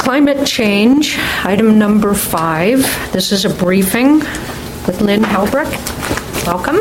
Climate change, item number 5. This is a briefing with Lynn Helbrecht. Welcome.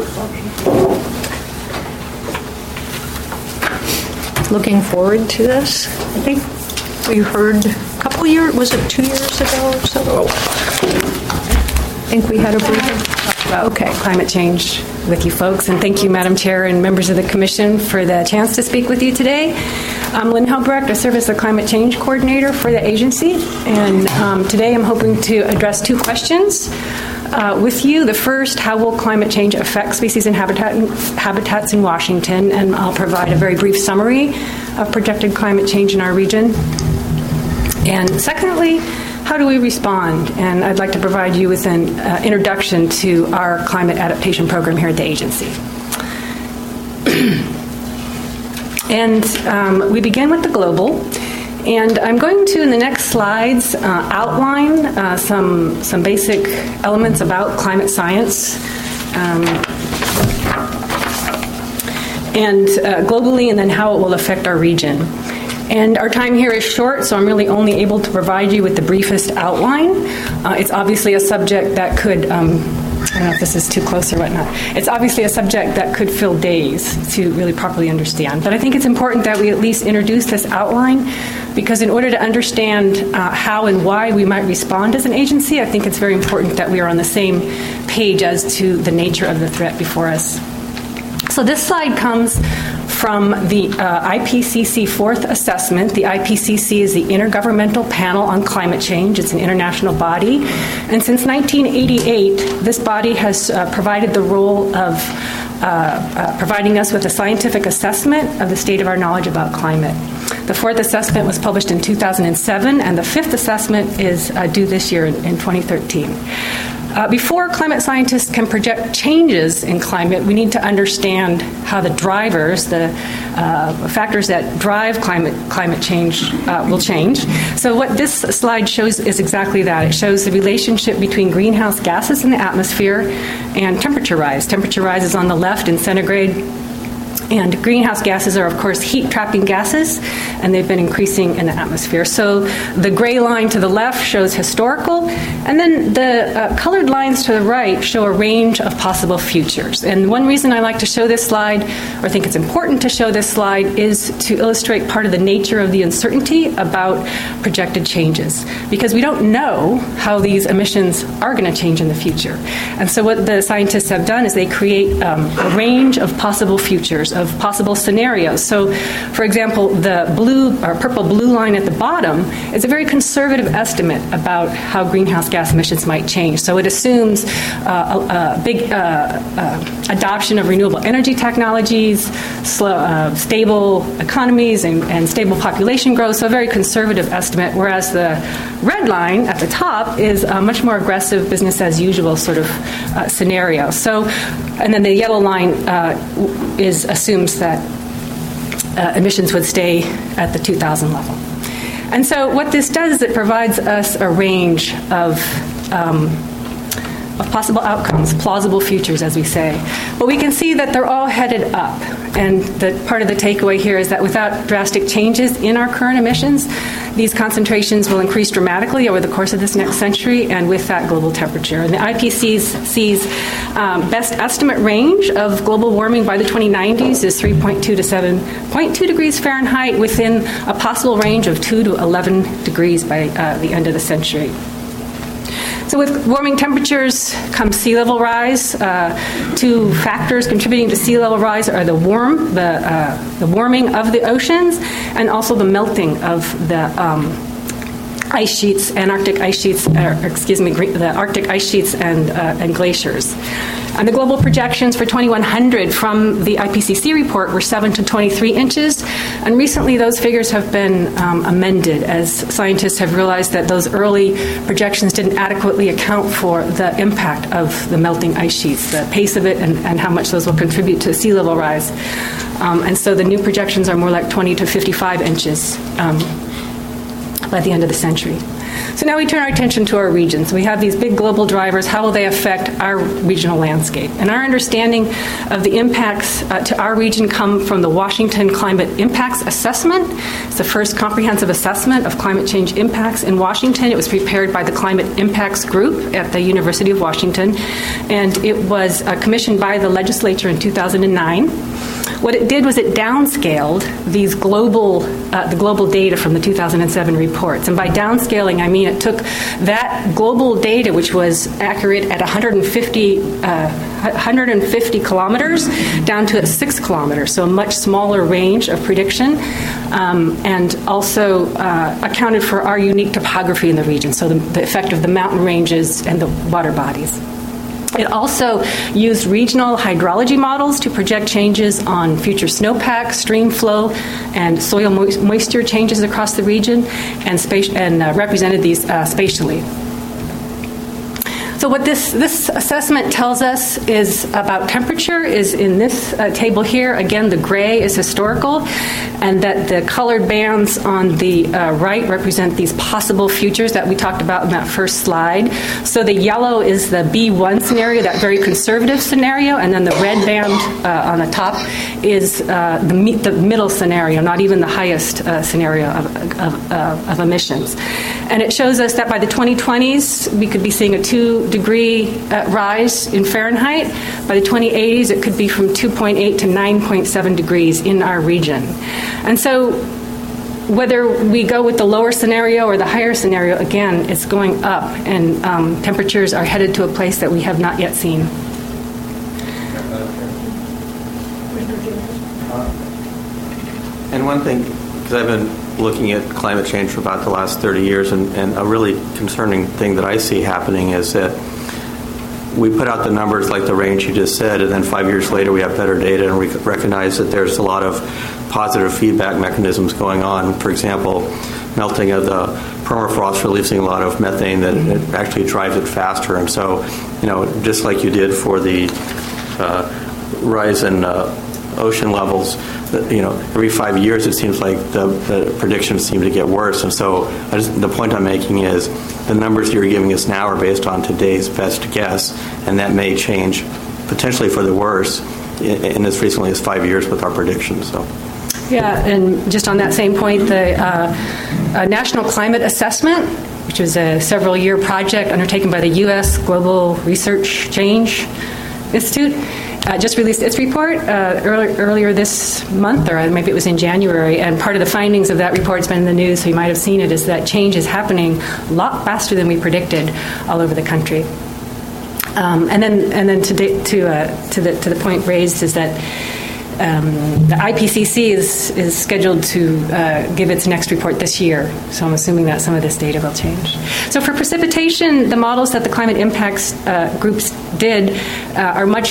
Looking forward to this. I think we heard a couple years, was it 2 years ago or so? I think we had a briefing. About climate change with you folks, and thank you, Madam Chair and members of the Commission, for the chance to speak with you today. I'm Lynn Helbrecht. I serve as the Climate Change Coordinator for the agency, and today I'm hoping to address 2 questions with you. The first, how will climate change affect species and habitats in Washington? And I'll provide a very brief summary of projected climate change in our region. And secondly, how do we respond? And I'd like to provide you with an introduction to our climate adaptation program here at the agency. And we begin with the global. And I'm going to, in the next slides, outline some basic elements about climate science and globally, and then how it will affect our region. And our time here is short, so I'm really only able to provide you with the briefest outline. It's obviously a subject that could, I don't know if this is too close or whatnot. It's obviously a subject that could fill days to really properly understand. But I think it's important that we at least introduce this outline, because in order to understand how and why we might respond as an agency, I think it's very important that we are on the same page as to the nature of the threat before us. So this slide comes from the IPCC 4th assessment. The IPCC is the Intergovernmental Panel on Climate Change. It's an international body. And since 1988, this body has provided the role of providing us with a scientific assessment of the state of our knowledge about climate. The 4th assessment was published in 2007, and the 5th assessment is due this year in 2013. Before climate scientists can project changes in climate, we need to understand how the drivers, the factors that drive climate change will change. So what this slide shows is exactly that. It shows the relationship between greenhouse gases in the atmosphere and temperature rise. Temperature rise is on the left in centigrade. And greenhouse gases are, of course, heat-trapping gases, and they've been increasing in the atmosphere. So the gray line to the left shows historical, and then the colored lines to the right show a range of possible futures. And one reason I like to show this slide, or think it's important to show this slide, is to illustrate part of the nature of the uncertainty about projected changes, because we don't know how these emissions are going to change in the future. And so what the scientists have done is they create a range of possible futures, of possible scenarios. So, for example, the blue or purple-blue line at the bottom is a very conservative estimate about how greenhouse gas emissions might change. So it assumes a big adoption of renewable energy technologies, stable economies, and stable population growth. So a very conservative estimate, whereas the red line at the top is a much more aggressive business-as-usual sort of scenario. So, and then the yellow line assumes that emissions would stay at the 2000 level. And so what this does is it provides us a range of possible outcomes, plausible futures, as we say. But we can see that they're all headed up. And the part of the takeaway here is that without drastic changes in our current emissions, these concentrations will increase dramatically over the course of this next century, and with that, global temperature. And the IPCC's best estimate range of global warming by the 2090s is 3.2 to 7.2 degrees Fahrenheit, within a possible range of 2 to 11 degrees by the end of the century. So with warming temperatures comes sea level rise. 2 factors contributing to sea level rise are the warming of the oceans, and also the melting of the ice sheets, Antarctic ice sheets, the Arctic ice sheets and glaciers. And the global projections for 2100 from the IPCC report were 7 to 23 inches. And recently those figures have been amended as scientists have realized that those early projections didn't adequately account for the impact of the melting ice sheets, the pace of it, and how much those will contribute to sea level rise. And so the new projections are more like 20 to 55 inches by the end of the century. So now we turn our attention to our regions. We have these big global drivers. How will they affect our regional landscape? And our understanding of the impacts to our region come from the Washington Climate Impacts Assessment. It's the first comprehensive assessment of climate change impacts in Washington. It was prepared by the Climate Impacts Group at the University of Washington, and it was commissioned by the legislature in 2009. What it did was it downscaled these the global data from the 2007 reports. And by downscaling, I mean it took that global data, which was accurate at 150 kilometers, down to 6 kilometers, so a much smaller range of prediction, and also accounted for our unique topography in the region, so the effect of the mountain ranges and the water bodies. It also used regional hydrology models to project changes on future snowpack, stream flow, and soil moisture changes across the region, and represented these spatially. So what this assessment tells us is about temperature is in this table here. Again, the gray is historical, and that the colored bands on the right represent these possible futures that we talked about in that first slide. So the yellow is the B1 scenario, that very conservative scenario, and then the red band on the top is the middle scenario, not even the highest scenario of emissions. And it shows us that by the 2020s, we could be seeing a 2-degree rise in Fahrenheit. By the 2080s, it could be from 2.8 to 9.7 degrees in our region. And so whether we go with the lower scenario or the higher scenario, again, it's going up, and temperatures are headed to a place that we have not yet seen. And one thing, because I've been looking at climate change for about the last 30 years, and a really concerning thing that I see happening is that we put out the numbers like the range you just said, and then 5 years later we have better data and we recognize that there's a lot of positive feedback mechanisms going on. For example, melting of the permafrost releasing a lot of methane that it actually drives it faster. And so, just like you did for the rise in ocean levels, every 5 years it seems like the predictions seem to get worse. And so the point I'm making is the numbers you're giving us now are based on today's best guess, and that may change potentially for the worse in as recently as 5 years with our predictions. So. Yeah, and just on that same point, the National Climate Assessment, which was a several-year project undertaken by the U.S. Global Research Change Institute, just released its report earlier this month, or maybe it was in January, and part of the findings of that report has been in the news, so you might have seen it, is that change is happening a lot faster than we predicted all over the country. And then to the point raised is that the IPCC is scheduled to give its next report this year, so I'm assuming that some of this data will change. So for precipitation, the models that the climate impacts groups did are not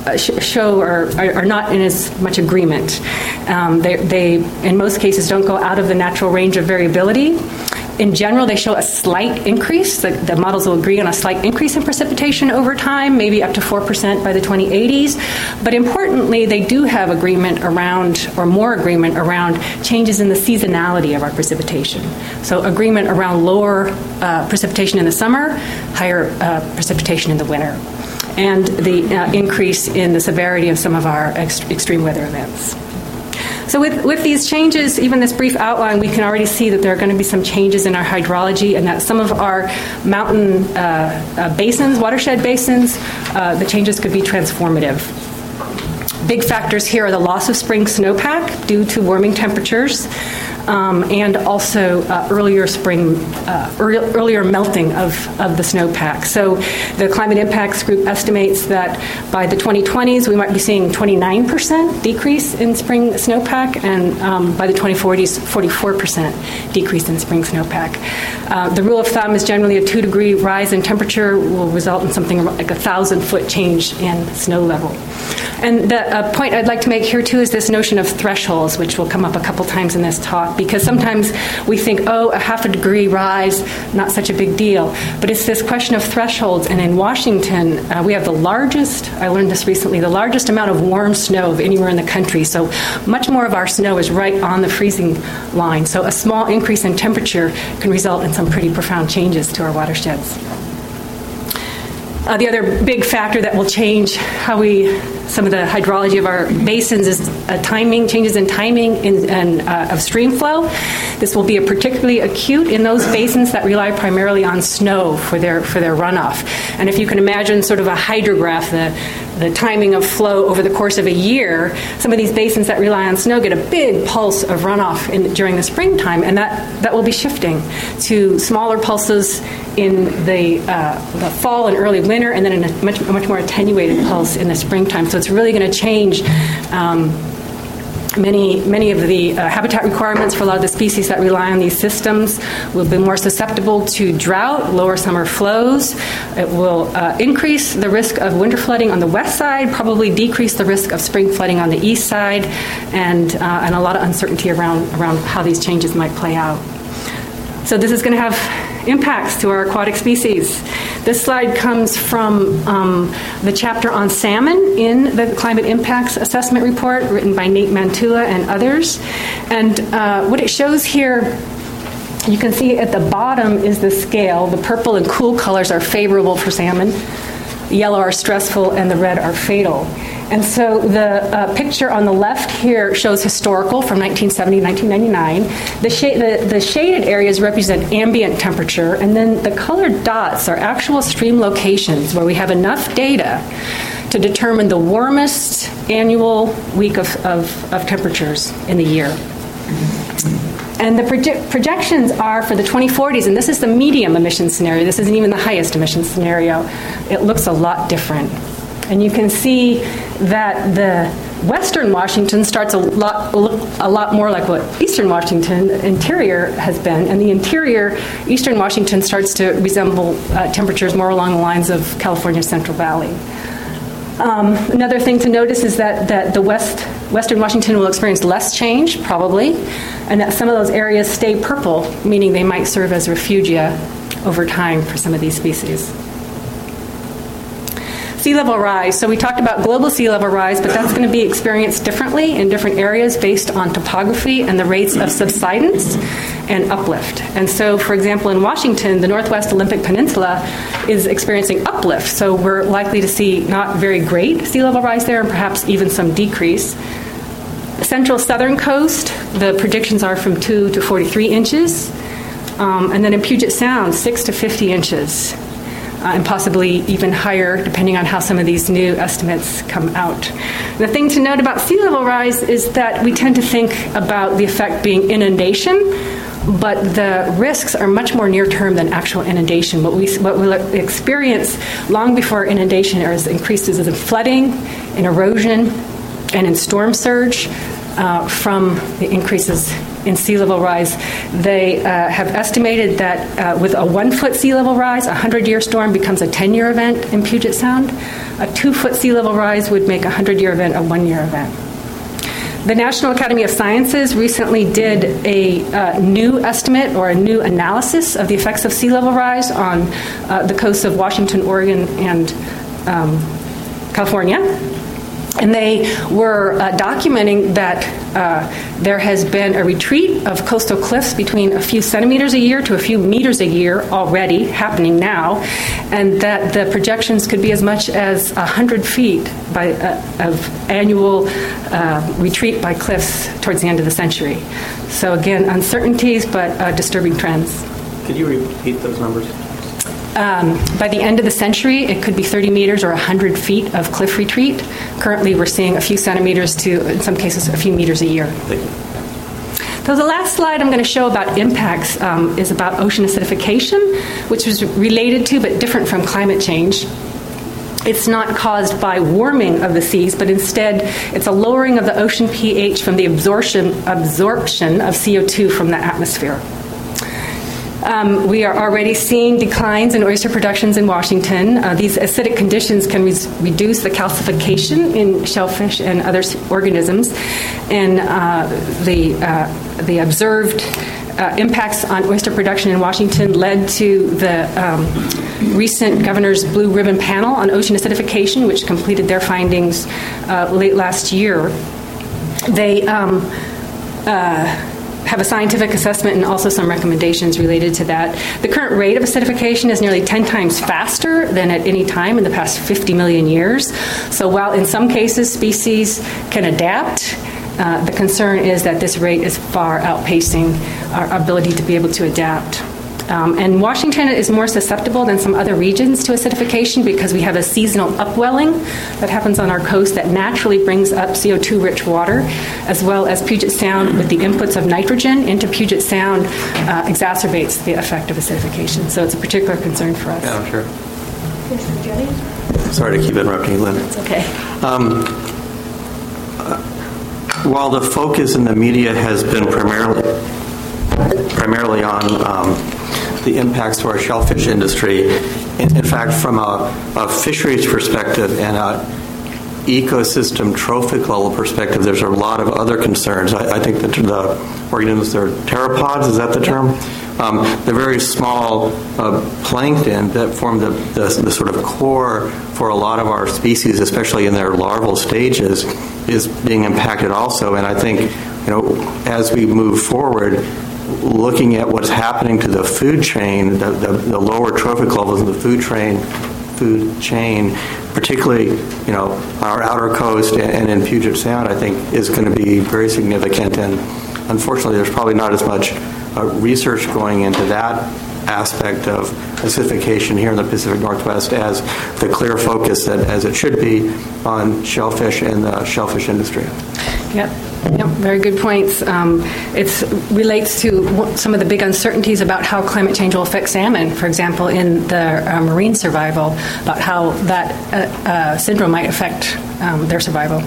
in as much agreement. They in most cases don't go out of the natural range of variability. In general, they show a slight increase. The models will agree on a slight increase in precipitation over time, maybe up to 4% by the 2080s. But importantly, they do have agreement around, or more agreement around, changes in the seasonality of our precipitation. So agreement around lower precipitation in the summer, higher precipitation in the winter, and the increase in the severity of some of our extreme weather events. So with these changes, even this brief outline, we can already see that there are going to be some changes in our hydrology, and that some of our mountain basins, watershed basins, the changes could be transformative. Big factors here are the loss of spring snowpack due to warming temperatures, and also earlier melting of the snowpack. So the Climate Impacts Group estimates that by the 2020s we might be seeing 29% decrease in spring snowpack, and by the 2040s 44% decrease in spring snowpack. The rule of thumb is generally a 2-degree rise in temperature will result in something like 1,000-foot change in snow level. And the point I'd like to make here too is this notion of thresholds, which will come up a couple times in this talk, because sometimes we think, oh, a half a degree rise, not such a big deal. But it's this question of thresholds. And in Washington, we have the largest, I learned this recently, the largest amount of warm snow of anywhere in the country. So much more of our snow is right on the freezing line. So a small increase in temperature can result in some pretty profound changes to our watersheds. The other big factor that will change how some of the hydrology of our basins is changes in timing of stream flow. This will be particularly acute in those basins that rely primarily on snow for their runoff. And if you can imagine sort of a hydrograph, the timing of flow over the course of a year, some of these basins that rely on snow get a big pulse of runoff during the springtime, and that will be shifting to smaller pulses in the fall and early winter, and then in a much more attenuated pulse in the springtime. So it's really going to change many of the habitat requirements for a lot of the species that rely on these systems. Will be more susceptible to drought, lower summer flows. It will increase the risk of winter flooding on the west side, probably decrease the risk of spring flooding on the east side, and a lot of uncertainty around how these changes might play out. So this is going to have impacts to our aquatic species. This slide comes from the chapter on salmon in the Climate Impacts Assessment Report written by Nate Mantua and others. And what it shows here, you can see at the bottom is the scale. The purple and cool colors are favorable for salmon. The yellow are stressful, and the red are fatal. And so the picture on the left here shows historical from 1970 to 1999. The shaded areas represent ambient temperature, and then the colored dots are actual stream locations where we have enough data to determine the warmest annual week of temperatures in the year. And the projections are for the 2040s, and this is the medium emission scenario. This isn't even the highest emission scenario. It looks a lot different. And you can see that the western Washington starts look a lot more like what eastern Washington interior has been, and the interior eastern Washington starts to resemble temperatures more along the lines of California's Central Valley. Another thing to notice is that the western Washington will experience less change, probably, and that some of those areas stay purple, meaning they might serve as refugia over time for some of these species. Sea level rise. So we talked about global sea level rise, but that's going to be experienced differently in different areas based on topography and the rates of subsidence and uplift. And so, for example, in Washington, the Northwest Olympic Peninsula is experiencing uplift. So we're likely to see not very great sea level rise there, and perhaps even some decrease. Central southern coast, the predictions are from 2 to 43 inches. And then in Puget Sound, 6 to 50 inches. And possibly even higher, depending on how some of these new estimates come out. The thing to note about sea level rise is that we tend to think about the effect being inundation, but the risks are much more near-term than actual inundation. What we'll experience long before inundation is increases in flooding, in erosion, and in storm surge from the increases in sea level rise. They have estimated that with a 1-foot sea level rise, a 100-year storm becomes a 10-year event in Puget Sound. A 2-foot sea level rise would make a 100-year event a 1-year event. The National Academy of Sciences recently did a new estimate or a new analysis of the effects of sea level rise on the coasts of Washington, Oregon, and California. And they were documenting that there has been a retreat of coastal cliffs between a few centimeters a year to a few meters a year already happening now, and that the projections could be as much as 100 feet of annual retreat by cliffs towards the end of the century. So again, uncertainties, but disturbing trends. Could you repeat those numbers? By the end of the century, it could be 30 meters or 100 feet of cliff retreat. Currently, we're seeing a few centimeters to, in some cases, a few meters a year. Thank you. So the last slide I'm going to show about impacts is about ocean acidification, which is related to but different from climate change. It's not caused by warming of the seas, but instead it's a lowering of the ocean pH from the absorption of CO2 from the atmosphere. We are already seeing declines in oyster productions in Washington. These acidic conditions can reduce the calcification in shellfish and other organisms, and the the observed impacts on oyster production in Washington led to the recent Governor's Blue Ribbon Panel on Ocean Acidification, which completed their findings late last year. They have a scientific assessment and also some recommendations related to that. The current rate of acidification is nearly 10 times faster than at any time in the past 50 million years. So while in some cases species can adapt, the concern is that this rate is far outpacing our ability to be able to adapt. And Washington is more susceptible than some other regions to acidification because we have a seasonal upwelling that happens on our coast that naturally brings up CO2-rich water, as well as Puget Sound with the inputs of nitrogen into Puget Sound exacerbates the effect of acidification. So it's a particular concern for us. Yeah, I'm sure. Yes, Jenny? Sorry to keep interrupting you, Lynn. It's okay. While the focus in the media has been primarily on the impacts to our shellfish industry, in fact, from a fisheries perspective and a ecosystem trophic level perspective, there's a lot of other concerns. I think that the organisms, they're pteropods, is that the term? The very small plankton that form the sort of core for a lot of our species, especially in their larval stages, is being impacted also. And I think, as we move forward, looking at what's happening to the food chain, the lower trophic levels of the food chain, particularly, our outer coast and in Puget Sound, I think is going to be very significant. And unfortunately, there's probably not as much research going into that aspect of acidification here in the Pacific Northwest as the clear focus that, as it should be, on shellfish and the shellfish industry. Yep, very good points. It relates to some of the big uncertainties about how climate change will affect salmon, for example, in the marine survival, about how that syndrome might affect their survival.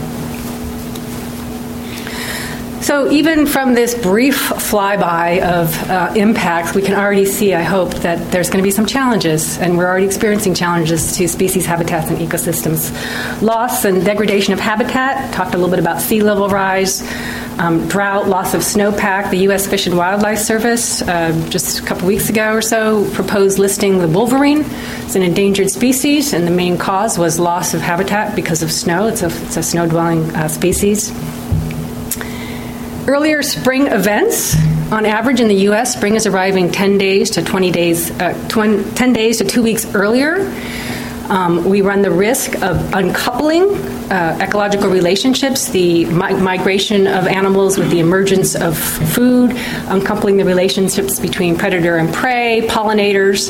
So even from this brief flyby of impacts, we can already see, I hope, that there's going to be some challenges, and we're already experiencing challenges to species, habitats, and ecosystems. Loss and degradation of habitat, talked a little bit about sea level rise, drought, loss of snowpack. The U.S. Fish and Wildlife Service, just a couple weeks ago or so, proposed listing the wolverine as an endangered species, and the main cause was loss of habitat because of snow. It's a snow-dwelling species. Earlier spring events, on average in the U.S., spring is arriving 10 days to 20 days, 10 days to 2 weeks earlier. We run the risk of uncoupling ecological relationships, the migration of animals with the emergence of food, uncoupling the relationships between predator and prey, pollinators,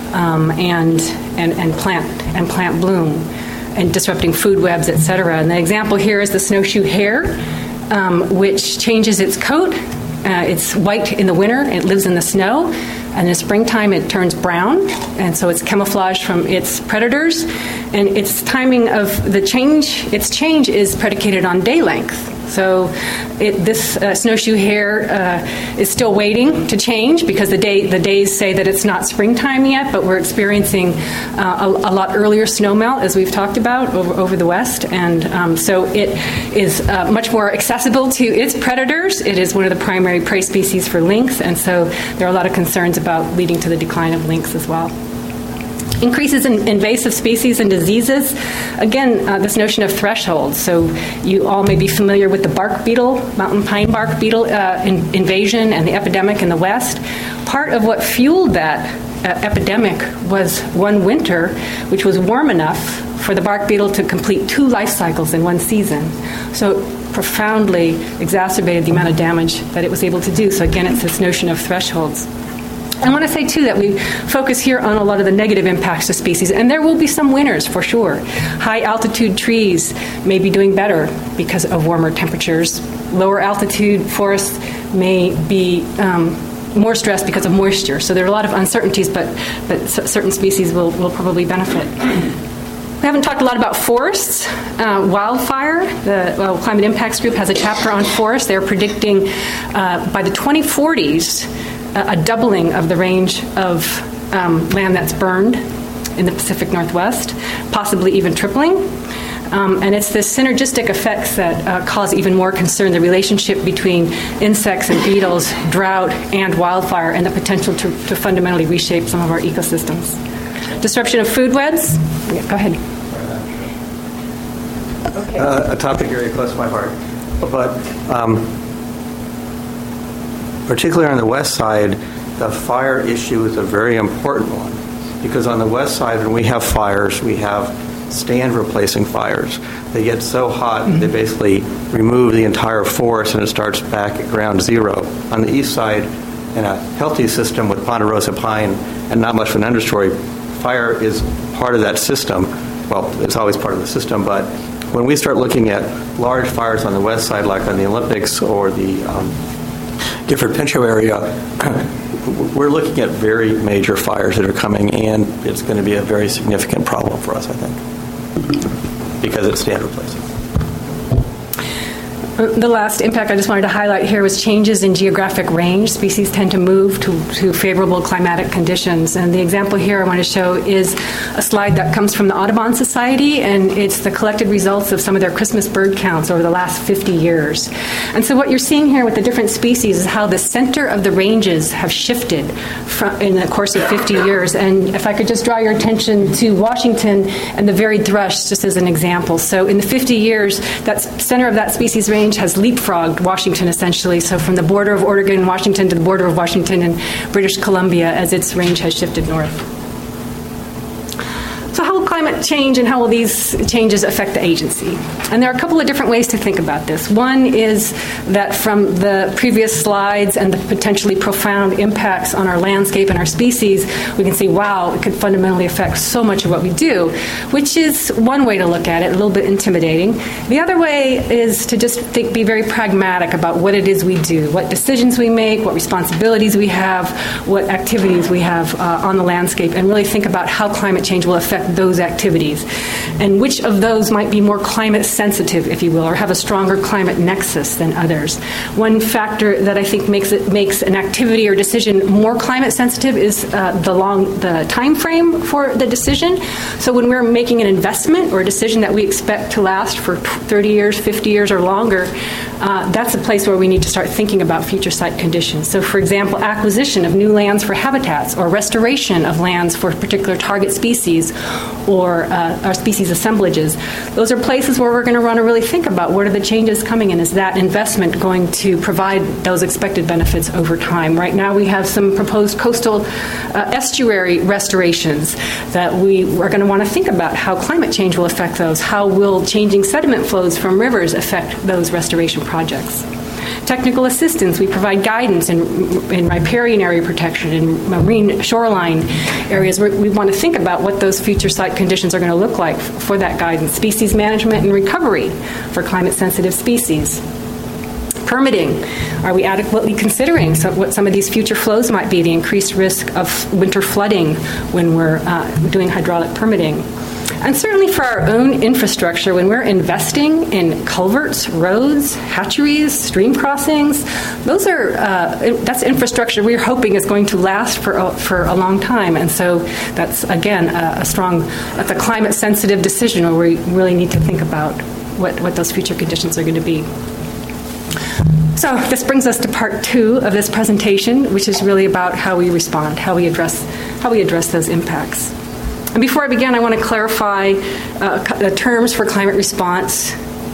and plant bloom, and disrupting food webs, etc. And the example here is the snowshoe hare, which changes its coat. It's white in the winter, it lives in the snow, and in the springtime it turns brown, and so it's camouflaged from its predators. And its timing of its change is predicated on day length. So this snowshoe hare is still waiting to change because the days say that it's not springtime yet, but we're experiencing a lot earlier snowmelt, as we've talked about, over the west. And so it is much more accessible to its predators. It is one of the primary prey species for lynx, and so there are a lot of concerns about leading to the decline of lynx as well. Increases in invasive species and diseases. Again, this notion of thresholds. So you all may be familiar with the bark beetle, mountain pine bark beetle invasion and the epidemic in the West. Part of what fueled that epidemic was one winter, which was warm enough for the bark beetle to complete 2 life cycles in one season. So it profoundly exacerbated the amount of damage that it was able to do. So again, it's this notion of thresholds. I want to say, too, that we focus here on a lot of the negative impacts to species, and there will be some winners for sure. High-altitude trees may be doing better because of warmer temperatures. Lower-altitude forests may be more stressed because of moisture. So there are a lot of uncertainties, but certain species will probably benefit. We haven't talked a lot about forests. Wildfire, the Climate Impacts Group has a chapter on forests. They're predicting by the 2040s, a doubling of the range of land that's burned in the Pacific Northwest, possibly even tripling. And it's the synergistic effects that cause even more concern, the relationship between insects and beetles, drought, and wildfire, and the potential to fundamentally reshape some of our ecosystems. Disruption of food webs. Yeah, go ahead. A topic very close to my heart. But particularly on the west side, the fire issue is a very important one. Because on the west side, when we have fires, we have stand replacing fires. They get so hot, they basically remove the entire forest and it starts back at ground zero. On the east side, in a healthy system with ponderosa pine and not much of an understory, fire is part of that system. Well, it's always part of the system, but when we start looking at large fires on the west side, like on the Olympics or the Gifford Pinchot area, we're looking at very major fires that are coming, and it's going to be a very significant problem for us, I think, because it's stand replacing. The last impact I just wanted to highlight here was changes in geographic range. Species tend to move to favorable climatic conditions. And the example here I want to show is a slide that comes from the Audubon Society, and it's the collected results of some of their Christmas bird counts over the last 50 years. And so what you're seeing here with the different species is how the center of the ranges have shifted in the course of 50 years. And if I could just draw your attention to Washington and the varied thrush, just as an example. So in the 50 years, that center of that species range has leapfrogged Washington, essentially. So from the border of Oregon, Washington, to the border of Washington and British Columbia as its range has shifted north. So how will climate change and how will these changes affect the agency? And there are a couple of different ways to think about this. One is that from the previous slides and the potentially profound impacts on our landscape and our species, we can see, wow, it could fundamentally affect so much of what we do, which is one way to look at it, a little bit intimidating. The other way is to just be very pragmatic about what it is we do, what decisions we make, what responsibilities we have, what activities we have on the landscape, and really think about how climate change will affect those activities, and which of those might be more climate sensitive, if you will, or have a stronger climate nexus than others. One factor that I think makes an activity or decision more climate sensitive is the time frame for the decision. So when we're making an investment or a decision that we expect to last for 30 years, 50 years, or longer, that's a place where we need to start thinking about future site conditions. So, for example, acquisition of new lands for habitats, or restoration of lands for particular target species, or our species assemblages. Those are places where we're going to want to really think about what are the changes coming in. Is that investment going to provide those expected benefits over time? Right now we have some proposed coastal estuary restorations that we are going to want to think about how climate change will affect those. How will changing sediment flows from rivers affect those restoration projects? Technical assistance. We provide guidance in riparian area protection, in marine shoreline areas where we want to think about what those future site conditions are going to look like for that guidance. Species management and recovery for climate-sensitive species. Permitting. Are we adequately considering what some of these future flows might be, the increased risk of winter flooding when we're doing hydraulic permitting? And certainly for our own infrastructure, when we're investing in culverts, roads, hatcheries, stream crossings, that's infrastructure we're hoping is going to last for a long time. And so that's, again, that's a climate-sensitive decision where we really need to think about what those future conditions are going to be. So this brings us to part 2 of this presentation, which is really about how we respond, how we address those impacts. And before I begin, I want to clarify the terms for climate response.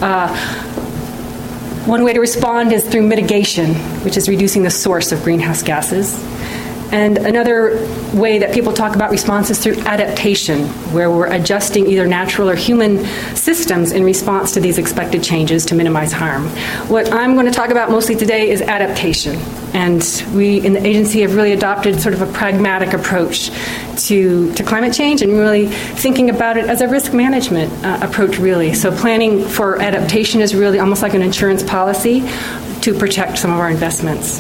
One way to respond is through mitigation, which is reducing the source of greenhouse gases. And another way that people talk about response is through adaptation, where we're adjusting either natural or human systems in response to these expected changes to minimize harm. What I'm going to talk about mostly today is adaptation. And we in the agency have really adopted sort of a pragmatic approach to climate change, and really thinking about it as a risk management approach, really. So planning for adaptation is really almost like an insurance policy to protect some of our investments.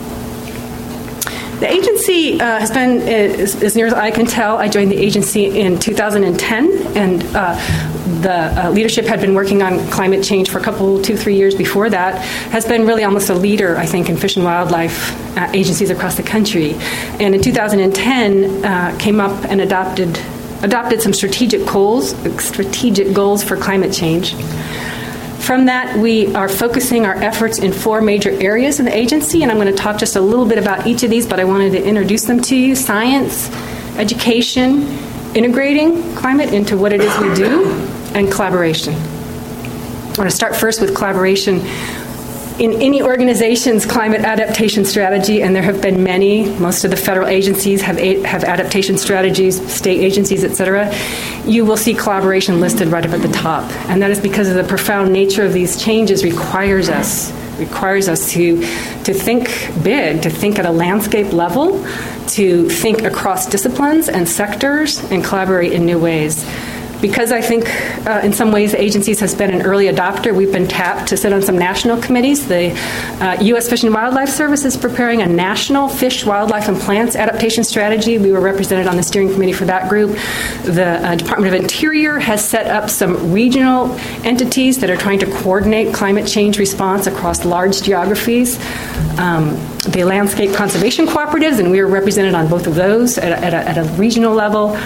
The agency has been, as near as I can tell, I joined the agency in 2010, and the leadership had been working on climate change for 2-3 years before that, has been really almost a leader, I think, in fish and wildlife agencies across the country. And in 2010, came up and adopted adopted some strategic goals for climate change. From that, we are focusing our efforts in 4 major areas in the agency, and I'm going to talk just a little bit about each of these, but I wanted to introduce them to you. Science, education, integrating climate into what it is we do, and collaboration. I want to start first with collaboration. In any organization's climate adaptation strategy, and there have been many, most of the federal agencies have adaptation strategies, state agencies, et cetera, you will see collaboration listed right up at the top. And that is because of the profound nature of these changes requires us to think big, to think at a landscape level, to think across disciplines and sectors, and collaborate in new ways. Because I think in some ways agencies has been an early adopter, we've been tapped to sit on some national committees. The U.S. Fish and Wildlife Service is preparing a national fish, wildlife, and plants adaptation strategy. We were represented on the steering committee for that group. The Department of Interior has set up some regional entities that are trying to coordinate climate change response across large geographies. The Landscape Conservation Cooperatives, and we are represented on both of those at a regional level.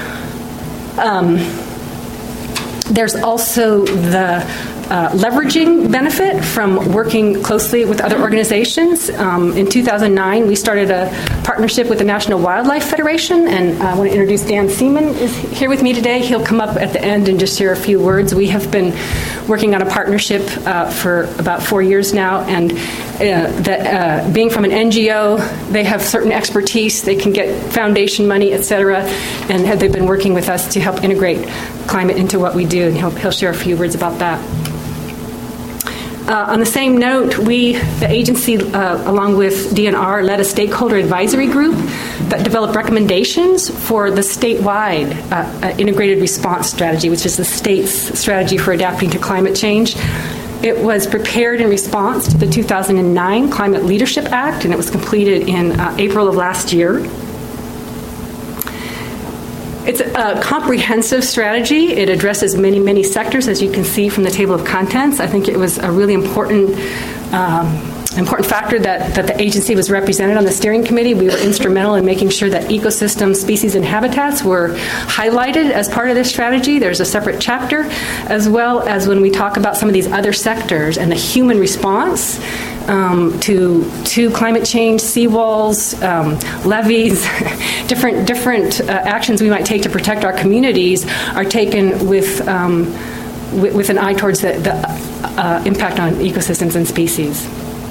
There's also the leveraging benefit from working closely with other organizations. In 2009, we started a partnership with the National Wildlife Federation, and I want to introduce Dan Seaman is here with me today. He'll come up at the end and just share a few words. We have been working on a partnership for about 4 years now, and being from an NGO, they have certain expertise. They can get foundation money, et cetera, and they've been working with us to help integrate climate into what we do, and he'll share a few words about that. On the same note, the agency, along with DNR, led a stakeholder advisory group that developed recommendations for the statewide integrated response strategy, which is the state's strategy for adapting to climate change. It was prepared in response to the 2009 Climate Leadership Act, and it was completed in April of last year. It's a comprehensive strategy. It addresses many, many sectors, as you can see from the table of contents. I think it was a really important factor that the agency was represented on the steering committee. We were instrumental in making sure that ecosystems, species, and habitats were highlighted as part of this strategy. There's a separate chapter, as well as when we talk about some of these other sectors and the human response to climate change, seawalls, levees, different actions we might take to protect our communities are taken with an eye towards the impact on ecosystems and species.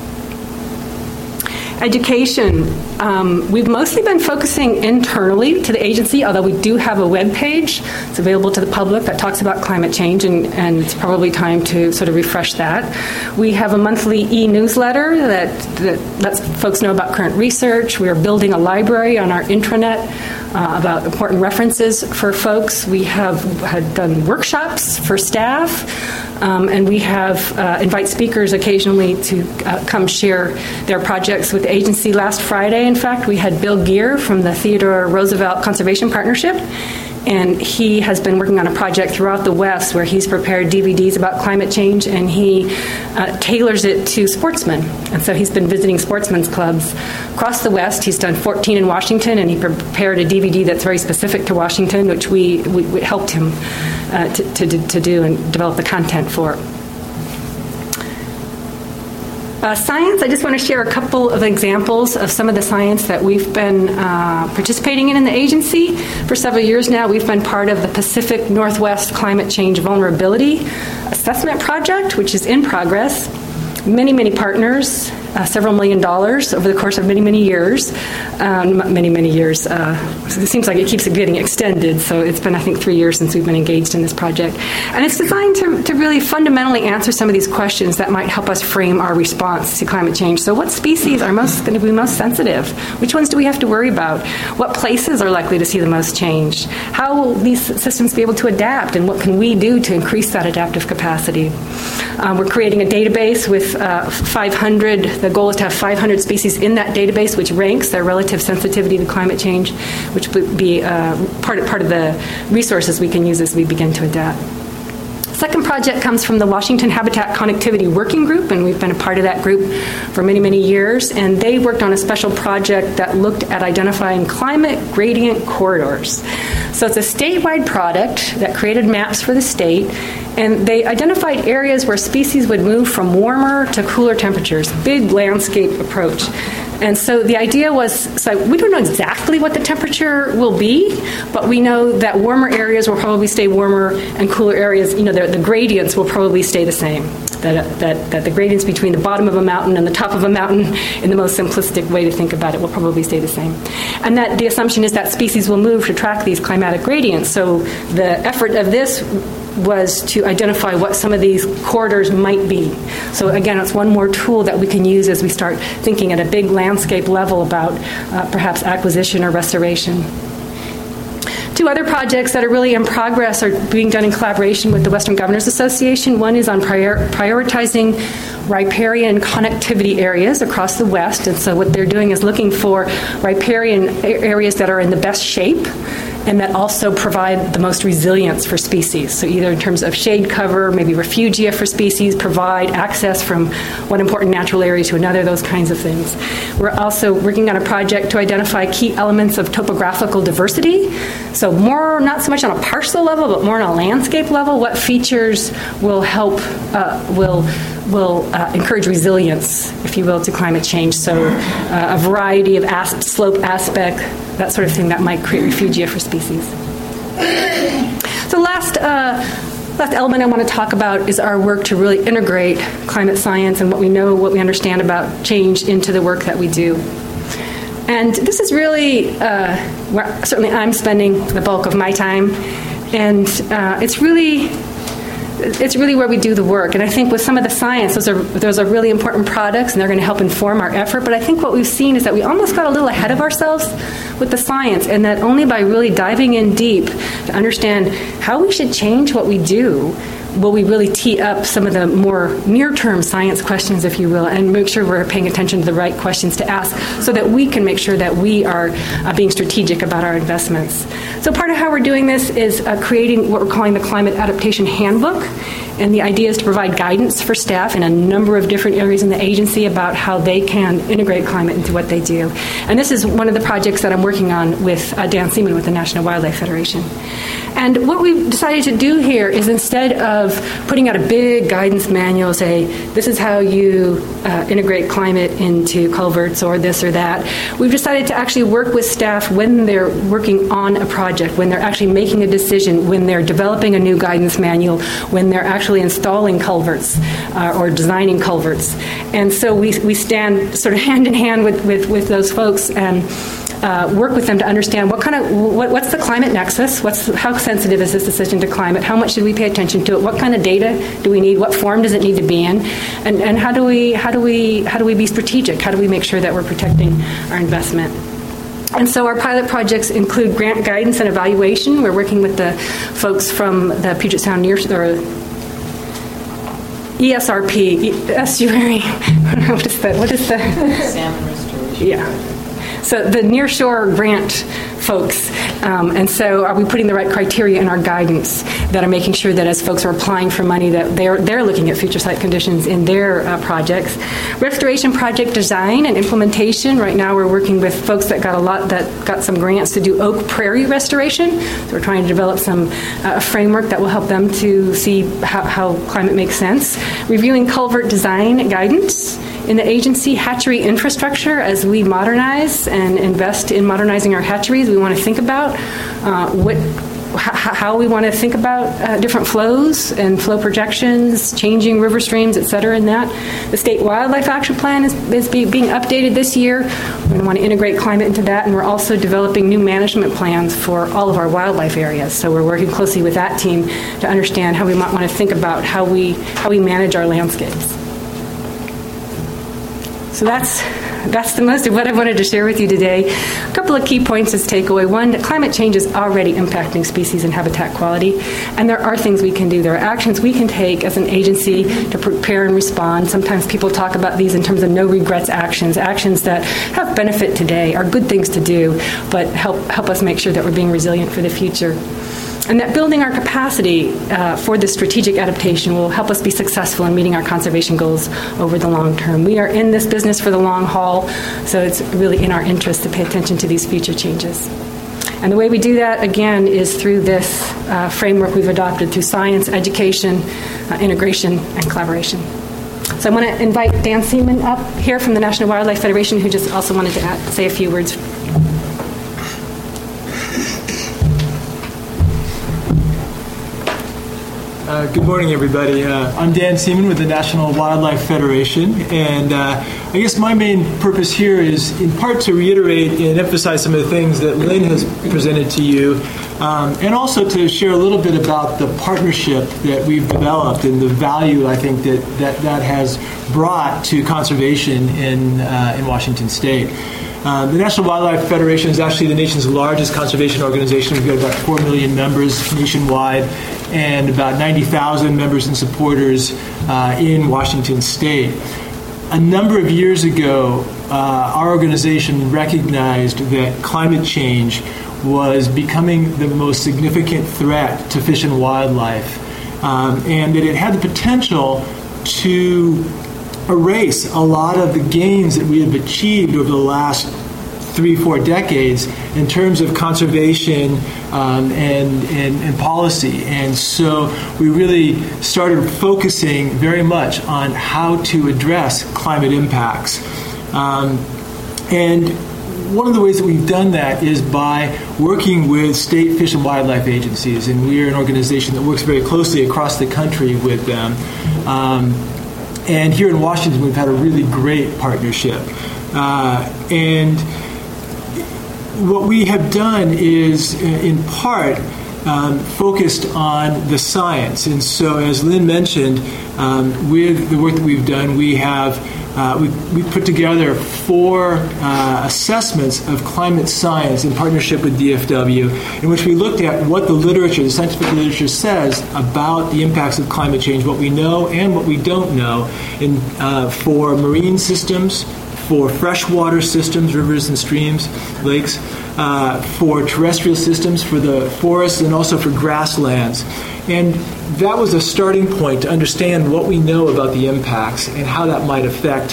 Education. We've mostly been focusing internally to the agency, although we do have a web page. It's available to the public that talks about climate change, and it's probably time to sort of refresh that. We have a monthly e-newsletter that lets folks know about current research. We are building a library on our intranet about important references for folks. We have had done workshops for staff, and we have invite speakers occasionally to come share their projects with the agency. Last Friday, in fact, we had Bill Gear from the Theodore Roosevelt Conservation Partnership, and he has been working on a project throughout the West where he's prepared DVDs about climate change, and he tailors it to sportsmen. And so he's been visiting sportsmen's clubs across the West. He's done 14 in Washington, and he prepared a DVD that's very specific to Washington, which we helped him to do and develop the content for. Science, I just want to share a couple of examples of some of the science that we've been participating in the agency. For several years now, we've been part of the Pacific Northwest Climate Change Vulnerability Assessment Project, which is in progress. Many, many partners, several $1 million over the course of many, many years. It seems like it keeps getting extended, so it's been, I think, 3 years since we've been engaged in this project. And it's designed to really fundamentally answer some of these questions that might help us frame our response to climate change. So what species are going to be most sensitive? Which ones do we have to worry about? What places are likely to see the most change? How will these systems be able to adapt, and what can we do to increase that adaptive capacity? We're creating a database with 500. The goal is to have 500 species in that database, which ranks their relative sensitivity to climate change, which would be part of the resources we can use as we begin to adapt. Second project comes from the Washington Habitat Connectivity Working Group, and we've been a part of that group for many, many years. And they worked on a special project that looked at identifying climate gradient corridors. So it's a statewide product that created maps for the state, and they identified areas where species would move from warmer to cooler temperatures, big landscape approach. And so the idea was, so we don't know exactly what the temperature will be, but we know that warmer areas will probably stay warmer and cooler areas, the gradients will probably stay the same. That the gradients between the bottom of a mountain and the top of a mountain, in the most simplistic way to think about it, will probably stay the same. And that the assumption is that species will move to track these climatic gradients. So the effort of this was to identify what some of these corridors might be. So again, it's one more tool that we can use as we start thinking at a big landscape level about perhaps acquisition or restoration. Two other projects that are really in progress are being done in collaboration with the Western Governors Association. One is on prioritizing riparian connectivity areas across the West. And so what they're doing is looking for riparian areas that are in the best shape and that also provide the most resilience for species. So either in terms of shade cover, maybe refugia for species, provide access from one important natural area to another, those kinds of things. We're also working on a project to identify key elements of topographical diversity. So more, not so much on a parcel level, but more on a landscape level, what features will help, will encourage resilience, if you will, to climate change. So a variety of slope aspect, that sort of thing that might create refugia for species. So last element I want to talk about is our work to really integrate climate science and what we know, what we understand about change into the work that we do. And this is really where certainly I'm spending the bulk of my time. And it's really where we do the work. And I think with some of the science, those are really important products, and they're going to help inform our effort. But I think what we've seen is that we almost got a little ahead of ourselves with the science, and that only by really diving in deep to understand how we should change what we do will we really tee up some of the more near-term science questions, if you will, and make sure we're paying attention to the right questions to ask so that we can make sure that we are being strategic about our investments. So part of how we're doing this is creating what we're calling the Climate Adaptation Handbook. And the idea is to provide guidance for staff in a number of different areas in the agency about how they can integrate climate into what they do. And this is one of the projects that I'm working on with Dan Seaman with the National Wildlife Federation. And what we've decided to do here is, instead of putting out a big guidance manual, say, this is how you integrate climate into culverts or this or that, we've decided to actually work with staff when they're working on a project, when they're actually making a decision, when they're developing a new guidance manual, when they're actually installing culverts or designing culverts. And so we stand sort of hand in hand with those folks and work with them to understand what's the climate nexus, how sensitive is this decision to climate, how much should we pay attention to it, what kind of data do we need, what form does it need to be in, and how do we be strategic, how do we make sure that we're protecting our investment. And so our pilot projects include grant guidance and evaluation. We're working with the folks from the Puget Sound ESRP, estuary, what is the? Salmon restoration. Yeah. So the nearshore grant folks, and so are we putting the right criteria in our guidance that are making sure that as folks are applying for money that they're looking at future site conditions in their projects. Restoration project design and implementation. Right now we're working with folks that got some grants to do oak prairie restoration. So we're trying to develop some framework that will help them to see how climate makes sense. Reviewing culvert design guidance in the agency. Hatchery infrastructure. As we modernize and invest in modernizing our hatcheries, we want to think about how we want to think about different flows and flow projections, changing river streams, et cetera, in that. The State Wildlife Action Plan is being updated this year. We're going to want to integrate climate into that, and we're also developing new management plans for all of our wildlife areas. So we're working closely with that team to understand how we might want to think about how we manage our landscapes. So that's the most of what I wanted to share with you today. A couple of key points as takeaway. One, that climate change is already impacting species and habitat quality, and there are things we can do. There are actions we can take as an agency to prepare and respond. Sometimes people talk about these in terms of no regrets actions that have benefit today, are good things to do, but help us make sure that we're being resilient for the future. And that building our capacity for this strategic adaptation will help us be successful in meeting our conservation goals over the long term. We are in this business for the long haul, so it's really in our interest to pay attention to these future changes. And the way we do that, again, is through this framework we've adopted through science, education, integration, and collaboration. So I want to invite Dan Seaman up here from the National Wildlife Federation, who just also wanted to say a few words. Good morning, everybody. I'm Dan Seaman with the National Wildlife Federation, and I guess my main purpose here is in part to reiterate and emphasize some of the things that Lynn has presented to you, and also to share a little bit about the partnership that we've developed and the value I think that has brought to conservation in Washington State. The National Wildlife Federation is actually the nation's largest conservation organization. We've got about 4 million members nationwide and about 90,000 members and supporters in Washington State. A number of years ago, our organization recognized that climate change was becoming the most significant threat to fish and wildlife, and that it had the potential to erase a lot of the gains that we have achieved over the last 3-4 decades in terms of conservation and policy. And so we really started focusing very much on how to address climate impacts. And one of the ways that we've done that is by working with state fish and wildlife agencies. And we are an organization that works very closely across the country with them. And here in Washington, we've had a really great partnership. And what we have done is, in part, focused on the science. And so, as Lynn mentioned, with the work that we've done, we have we put together 4 assessments of climate science in partnership with DFW, in which we looked at what the literature, the scientific literature, says about the impacts of climate change, what we know and what we don't know, for marine systems, for freshwater systems, rivers and streams, lakes, for terrestrial systems, for the forests, and also for grasslands. And that was a starting point to understand what we know about the impacts and how that might affect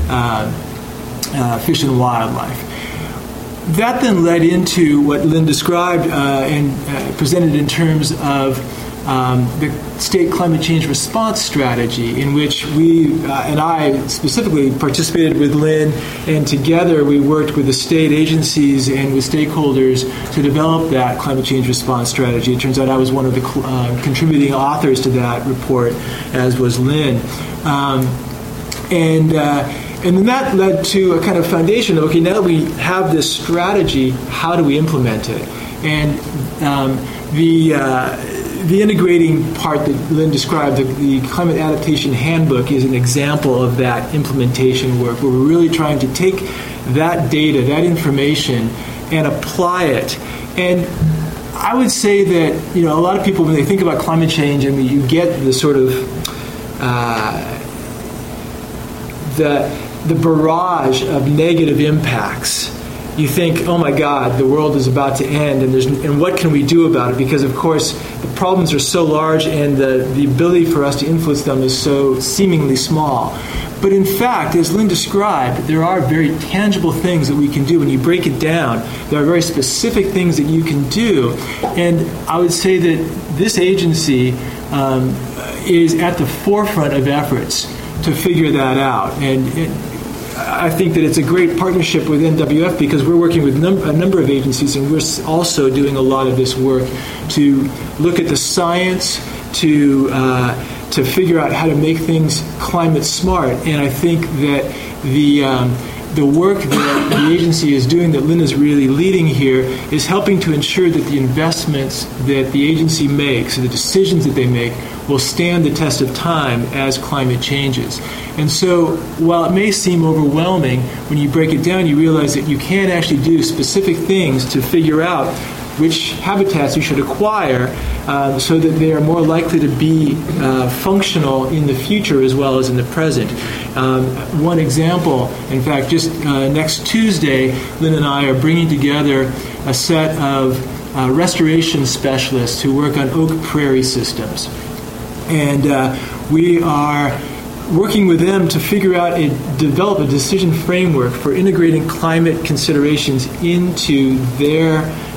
fish and wildlife. That then led into what Lynn described and presented in terms of the state climate change response strategy, in which we and I specifically participated with Lynn, and together we worked with the state agencies and with stakeholders to develop that climate change response strategy. It turns out I was one of the contributing authors to that report, as was Lynn. And then that led to a kind of foundation of, okay, now that we have this strategy, how do we implement it? And the integrating part that Lynn described, the Climate Adaptation Handbook, is an example of that implementation work, where we're really trying to take that data, that information, and apply it. And I would say that, a lot of people, when they think about climate change, and you get the sort of the barrage of negative impacts, you think, oh my God, the world is about to end, and what can we do about it? Because, of course, the problems are so large, and the ability for us to influence them is so seemingly small. But in fact, as Lynn described, there are very tangible things that we can do. When you break it down, there are very specific things that you can do. And I would say that this agency is at the forefront of efforts to figure that out. And I think that it's a great partnership with NWF, because we're working with a number of agencies, and we're also doing a lot of this work to look at the science, to figure out how to make things climate smart. And I think that the work that the agency is doing, that Lynn is really leading here, is helping to ensure that the investments that the agency makes, the decisions that they make, will stand the test of time as climate changes. And so, while it may seem overwhelming, when you break it down, you realize that you can actually do specific things to figure out which habitats you should acquire, so that they are more likely to be functional in the future as well as in the present. One example, in fact, just next Tuesday, Lynn and I are bringing together a set of restoration specialists who work on oak prairie systems. And we are working with them to figure out develop a decision framework for integrating climate considerations into their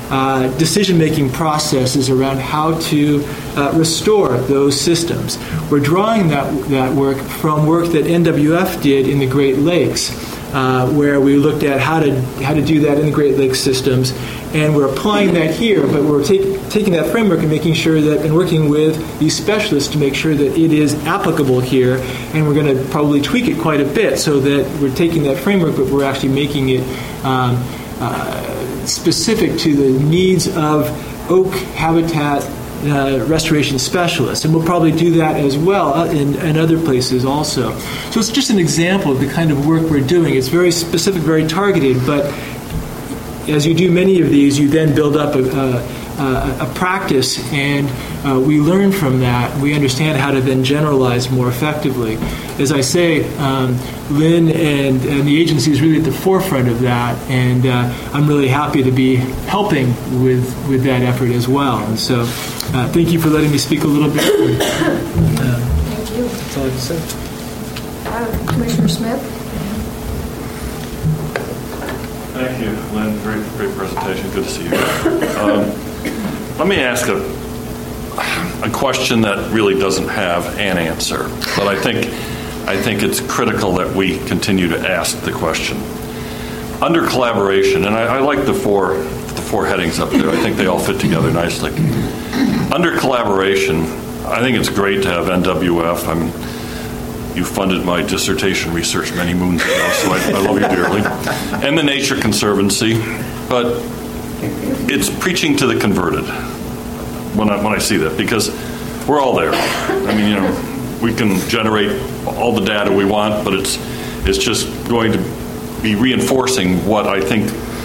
decision-making processes around how to restore those systems. We're drawing that work from work that NWF did in the Great Lakes, where we looked at how to do that in the Great Lakes systems, and we're applying that here, but we're taking that framework and making sure that, and working with these specialists to make sure that it is applicable here, and we're going to probably tweak it quite a bit so that we're taking that framework, but we're actually making it specific to the needs of oak habitat restoration specialists, and we'll probably do that as well in other places also. So it's just an example of the kind of work we're doing. It's very specific, very targeted, but as you do many of these, you then build up a practice, and we learn from that. We understand how to then generalize more effectively. As I say, Lynn and the agency is really at the forefront of that, and I'm really happy to be helping with that effort as well. And so thank you for letting me speak a little bit. Thank you. That's all I have to say. Commissioner Smith? Thank you, Lynn. Great presentation. Good to see you. Let me ask a question that really doesn't have an answer, but I think it's critical that we continue to ask the question. Under collaboration, and I like the four headings up there. I think they all fit together nicely. Under collaboration, I think it's great to have NWF. I mean, you funded my dissertation research many moons ago, so I love you dearly. And the Nature Conservancy, but it's preaching to the converted when I see that, because we're all there. I mean, we can generate all the data we want, but it's just going to be reinforcing what I think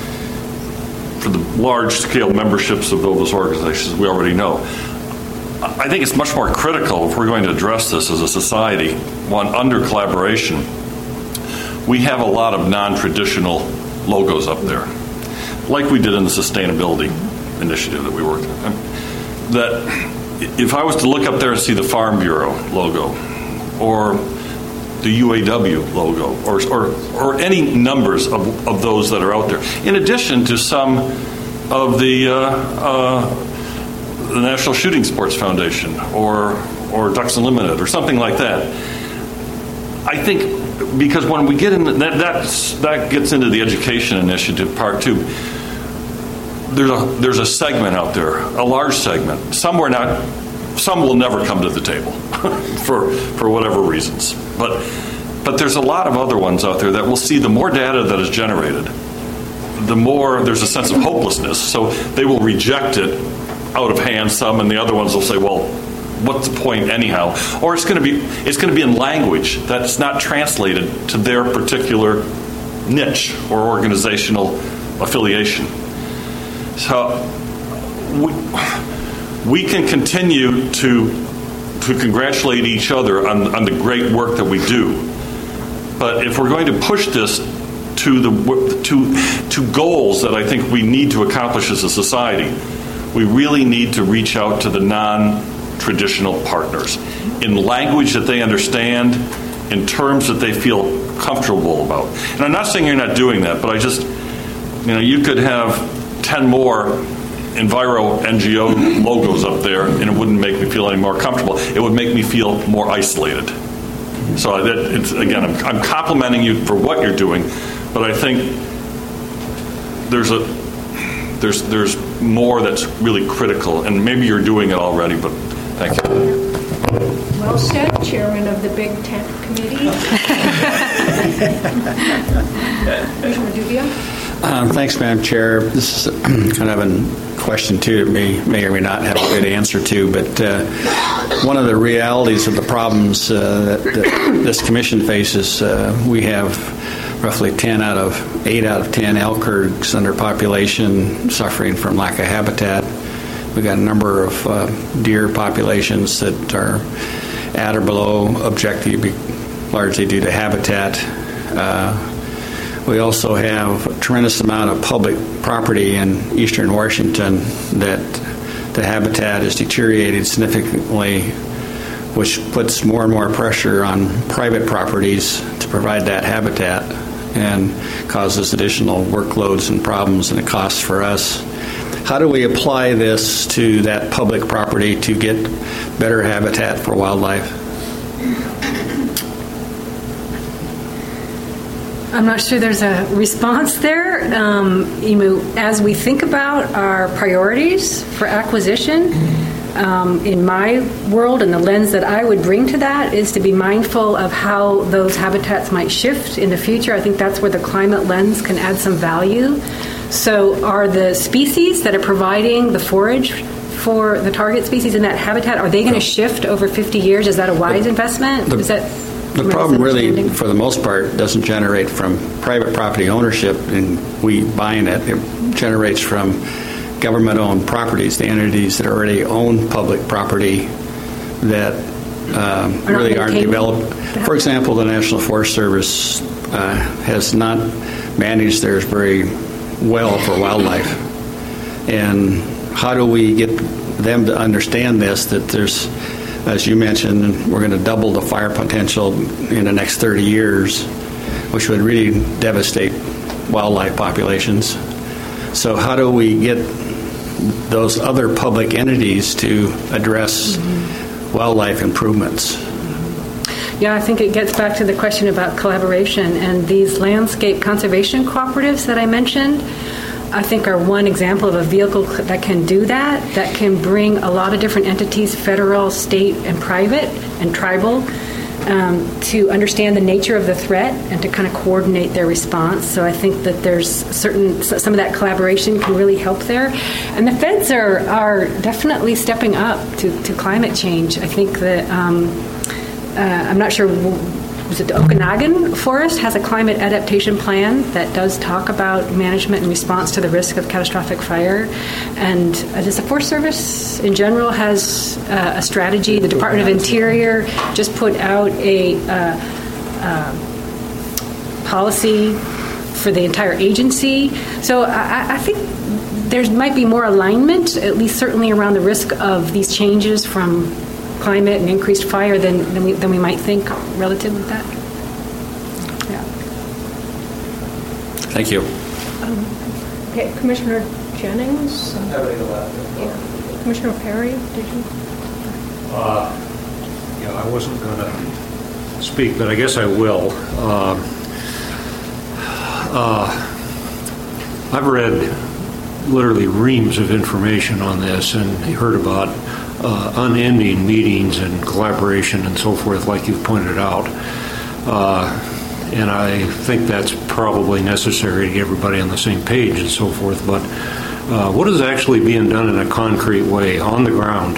for the large-scale memberships of those organizations we already know. I think it's much more critical if we're going to address this as a society. One, under collaboration, we have a lot of non-traditional logos up there, like we did in the sustainability initiative that we worked on. That if I was to look up there and see the Farm Bureau logo, or the UAW logo, or any numbers of those that are out there, in addition to some of the National Shooting Sports Foundation or Ducks Unlimited or something like that. I think because when we get into that gets into the education initiative part too. There's a segment out there, a large segment. Some will never come to the table for whatever reasons. But there's a lot of other ones out there that will see the more data that is generated, the more there's a sense of hopelessness. So they will reject it out of hand, some, and the other ones will say, well, what's the point anyhow? Or it's going to be in language that's not translated to their particular niche or organizational affiliation. So we can continue to congratulate each other on the great work that we do. But if we're going to push this to goals that I think we need to accomplish as a society, we really need to reach out to the non-traditional partners in language that they understand, in terms that they feel comfortable about. And I'm not saying you're not doing that, but you could have 10 more Enviro NGO logos up there, and it wouldn't make me feel any more comfortable. It would make me feel more isolated. So I'm complimenting you for what you're doing, but I think there's more that's really critical, and maybe you're doing it already. But thank you. Well said, Chairman of the Big Tent Committee. Commissioner Dubia? Thanks, Madam Chair. This is kind of a question, too, that may or may not have a good answer to, but one of the realities of the problems that this commission faces, we have roughly 8 out of 10 elk herds under population suffering from lack of habitat. We've got a number of deer populations that are at or below objective, largely due to habitat. We also have a tremendous amount of public property in eastern Washington that the habitat is deteriorated significantly, which puts more and more pressure on private properties to provide that habitat and causes additional workloads and problems and costs for us. how do we apply this to that public property to get better habitat for wildlife? I'm not sure there's a response there. As we think about our priorities for acquisition, in my world and the lens that I would bring to that is to be mindful of how those habitats might shift in the future. I think that's where the climate lens can add some value. So are the species that are providing the forage for the target species in that habitat, are they going to shift over 50 years? Is that a wise investment? The problem really, for the most part, doesn't generate from private property ownership and we buying it. It generates from government-owned properties, the entities that already own public property that really aren't developed. For example, the National Forest Service has not managed theirs very well for wildlife. And how do we get them to understand this, that there's, as you mentioned, we're going to double the fire potential in the next 30 years, which would really devastate wildlife populations. So how do we get those other public entities to address wildlife improvements? Yeah, I think it gets back to the question about collaboration, and these landscape conservation cooperatives that I mentioned, I think are one example of a vehicle that can do that, that can bring a lot of different entities, federal, state, and private, and tribal, to understand the nature of the threat and to kind of coordinate their response. So I think that there's some of that collaboration can really help there. And the feds are definitely stepping up to climate change. I think that, I'm not sure, was it the Okanagan Forest has a climate adaptation plan that does talk about management and response to the risk of catastrophic fire. And does the Forest Service in general has a strategy? The Department of Interior just put out a policy for the entire agency. So I think there might be more alignment, at least certainly around the risk of these changes from climate and increased fire than we might think relative to that. Yeah. Thank you. Okay, Commissioner Jennings? Commissioner Perry, did you? I wasn't going to speak, but I guess I will. I've read literally reams of information on this and heard about unending meetings and collaboration and so forth, like you've pointed out. And I think that's probably necessary to get everybody on the same page and so forth. But what is actually being done in a concrete way on the ground,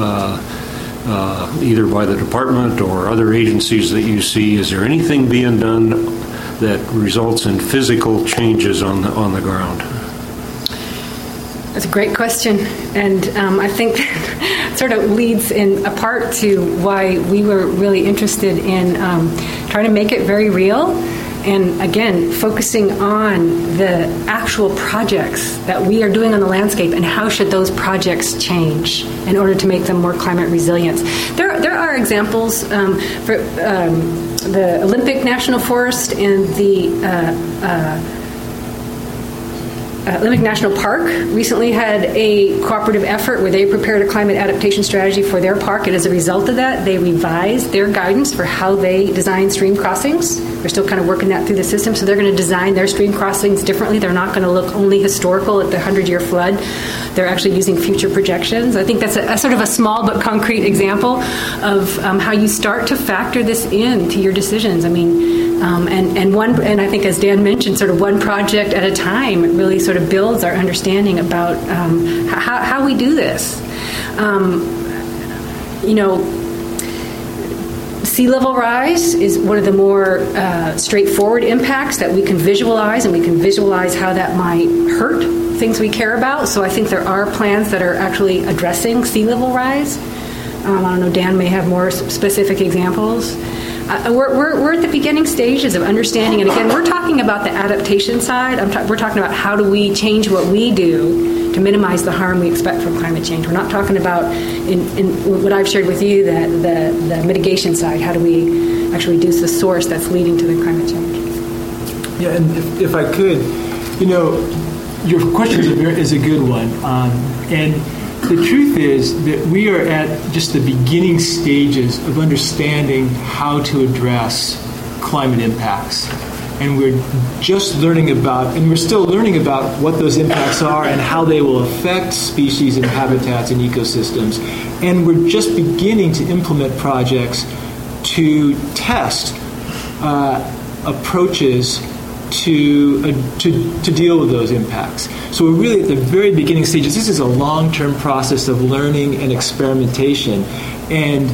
either by the department or other agencies that you see? Is there anything being done that results in physical changes on the ground? That's a great question, and I think that sort of leads in a part to why we were really interested in trying to make it very real, and again, focusing on the actual projects that we are doing on the landscape and how should those projects change in order to make them more climate resilient. There are examples for the Olympic National Forest and the Olympic National Park recently had a cooperative effort where they prepared a climate adaptation strategy for their park, and as a result of that, they revised their guidance for how they design stream crossings. They're still kind of working that through the system, so they're going to design their stream crossings differently. They're not going to look only historical at the 100-year flood. They're actually using future projections. I think that's a sort of a small but concrete example of how you start to factor this into your decisions. I mean, and I think, as Dan mentioned, sort of one project at a time, it really sort of builds our understanding about how we do this. Sea level rise is one of the more straightforward impacts that we can visualize, and we can visualize how that might hurt things we care about. So I think there are plans that are actually addressing sea level rise. I don't know, Dan may have more specific examples. We're at the beginning stages of understanding, and again, we're talking about the adaptation side. We're talking about how do we change what we do to minimize the harm we expect from climate change. We're not talking about, in what I've shared with you, the mitigation side. How do we actually reduce the source that's leading to the climate change? Yeah, and if I could, your question is a good one. And the truth is that we are at just the beginning stages of understanding how to address climate impacts. And we're just learning about, and we're still learning about what those impacts are and how they will affect species and habitats and ecosystems. And we're just beginning to implement projects to test approaches to deal with those impacts. So we're really at the very beginning stages. This is a long-term process of learning and experimentation. And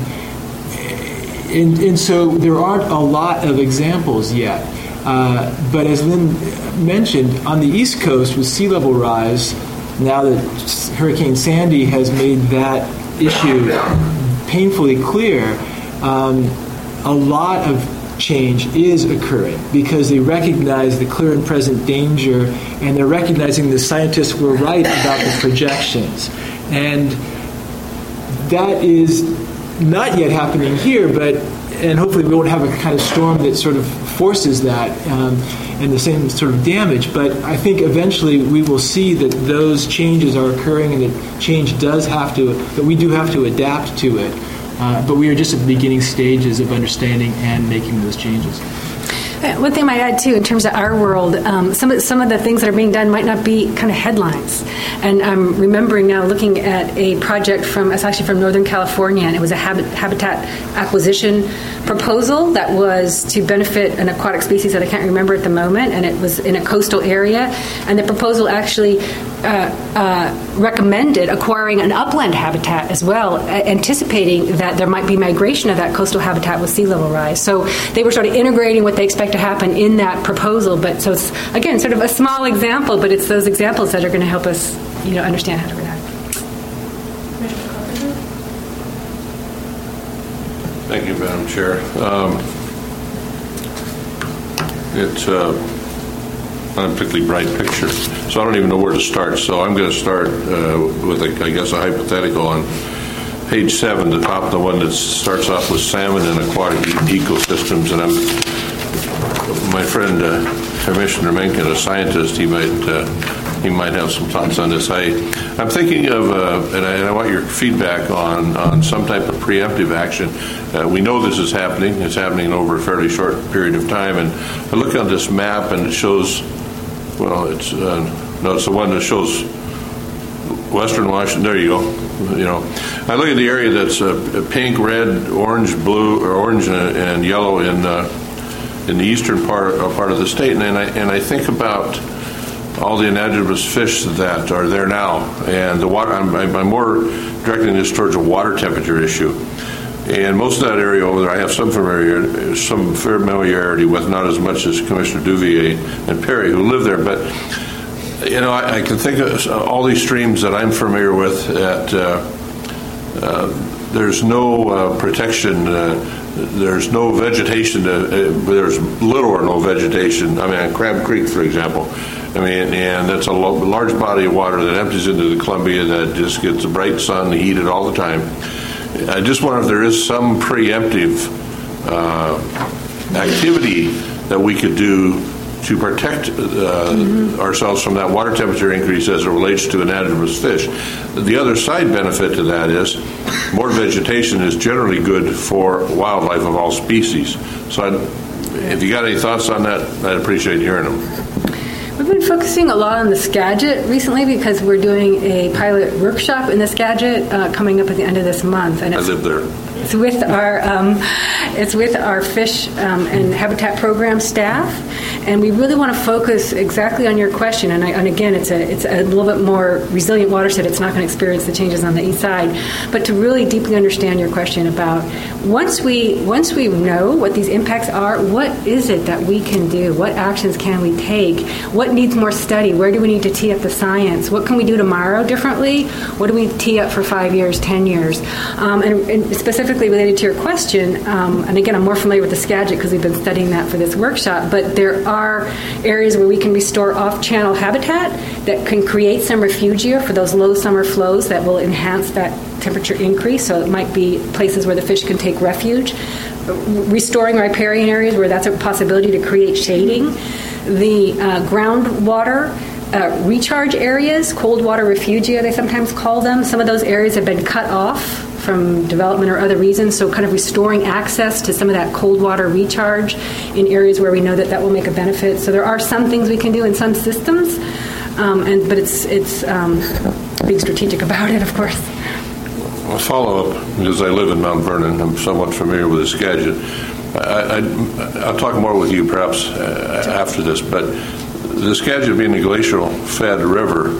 so there aren't a lot of examples yet. But as Lynn mentioned, on the East Coast with sea level rise, now that Hurricane Sandy has made that issue painfully clear, a lot of change is occurring because they recognize the clear and present danger, and they're recognizing the scientists were right about the projections. And that is not yet happening here, and hopefully we won't have a kind of storm that sort of forces that and the same sort of damage. But I think eventually we will see that those changes are occurring and that we do have to adapt to it. But we are just at the beginning stages of understanding and making those changes. One thing I might add, too, in terms of our world, some of the things that are being done might not be kind of headlines. And I'm remembering now looking at a project it's actually from Northern California, and it was a habitat acquisition proposal that was to benefit an aquatic species that I can't remember at the moment, and it was in a coastal area. And the proposal actually recommended acquiring an upland habitat as well, anticipating that there might be migration of that coastal habitat with sea level rise. So they were sort of integrating what they expect to happen in that proposal. But so it's, again, sort of a small example, but it's those examples that are going to help us, understand how to react. Thank you, Madam Chair. It's not a particularly bright picture, so I don't even know where to start. So I'm going to start with, a hypothetical on page 7, the top, the one that starts off with salmon and aquatic ecosystems. And my friend Commissioner Mencken, a scientist, he might have some thoughts on this. I'm thinking of, and I want your feedback on some type of preemptive action. We know this is happening. It's happening over a fairly short period of time. And I look on this map, and it shows, it's the one that shows Western Washington. There you go. I look at the area that's pink, red, orange, blue, or orange and yellow in the eastern part of the state, and I think about all the anadromous fish that are there now, and the water. I'm more directing this towards a water temperature issue, and most of that area over there, I have some familiarity with, not as much as Commissioner Duvier and Perry, who live there, but I can think of all these streams that I'm familiar with that there's no protection. There's no vegetation. There's little or no vegetation. On Crab Creek, for example. And that's a large body of water that empties into the Columbia that just gets the bright sun heated all the time. I just wonder if there is some preemptive activity that we could do to protect ourselves from that water temperature increase as it relates to anadromous fish. The other side benefit to that is more vegetation is generally good for wildlife of all species. So if you got any thoughts on that, I'd appreciate hearing them. We've been focusing a lot on the Skagit recently because we're doing a pilot workshop in the Skagit coming up at the end of this month. And I live there. It's with our fish and habitat program staff, and we really want to focus exactly on your question. And again, it's a little bit more resilient watershed. It's not going to experience the changes on the east side, but to really deeply understand your question about once we know what these impacts are, what is it that we can do? What actions can we take? What needs more study? Where do we need to tee up the science? What can we do tomorrow differently? What do we tee up for 5 years, 10 years? And specifically related to your question, and again, I'm more familiar with the Skagit because we've been studying that for this workshop, but there are areas where we can restore off-channel habitat that can create some refugia for those low summer flows that will enhance that temperature increase. So it might be places where the fish can take refuge. Restoring riparian areas where that's a possibility to create shading. The groundwater recharge areas, cold water refugia, they sometimes call them. Some of those areas have been cut off from development or other reasons, so kind of restoring access to some of that cold water recharge in areas where we know that that will make a benefit. So there are some things we can do in some systems, but it's being strategic about it, of course. A follow-up, because I live in Mount Vernon, I'm somewhat familiar with the Skagit. I'll talk more with you perhaps after this, but the Skagit being a glacial-fed river,